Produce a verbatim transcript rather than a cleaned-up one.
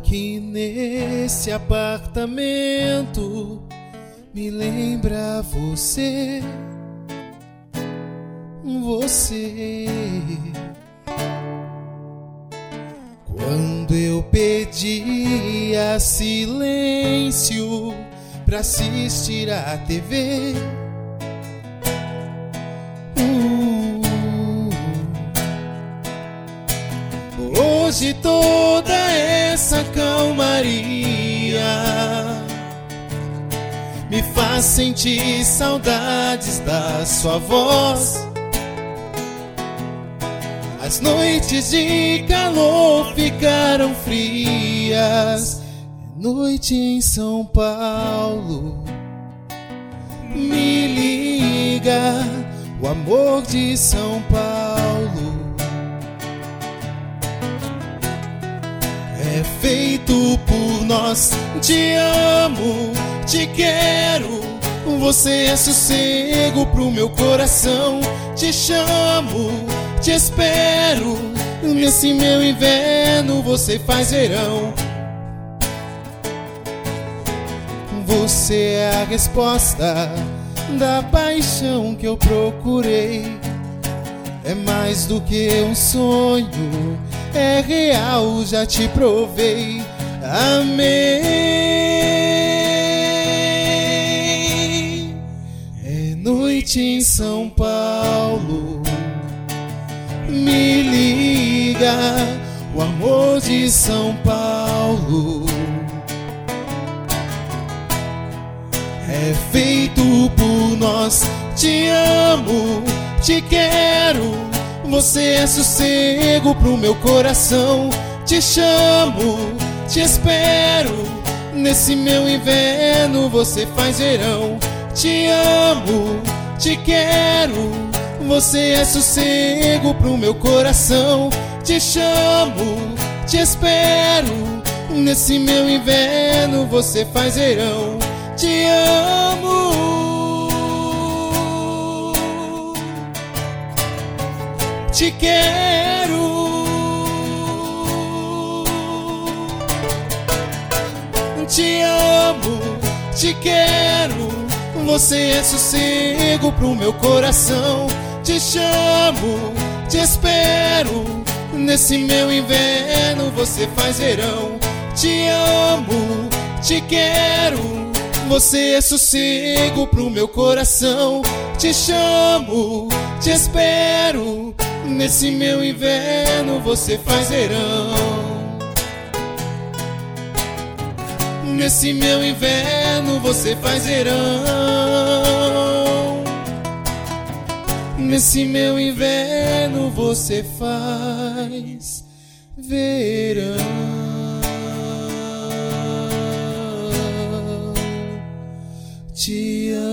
aqui nesse apartamento me lembra você, você. Quando eu pedia silêncio pra assistir a T V, uh, hoje toda essa calmaria me faz sentir saudades da sua voz. As noites de calor ficaram frias. É noite em São Paulo. Me liga, o amor de São Paulo é feito por nós. Te amo, te quero. Você é sossego pro meu coração. Te chamo, te espero. Nesse meu inverno você faz verão. Você é a resposta da paixão que eu procurei. É mais do que um sonho, é real, já te provei. Amei. É noite em São Paulo. Me liga, o amor de São Paulo é feito por nós. Te amo, te quero. Você é sossego pro meu coração. Te chamo, te espero. Nesse meu inverno você faz verão. Te amo, te quero. Você é sossego pro meu coração. Te chamo, te espero. Nesse meu inverno você faz verão. Te amo. Te quero. Te amo, te quero. Você é sossego pro meu coração. Te chamo, te espero. Nesse meu inverno você faz verão. Te amo, te quero. Você é sossego pro meu coração. Te chamo, te espero. Nesse meu inverno você faz verão. Nesse meu inverno você faz verão. Nesse meu inverno você faz verão. Te amo.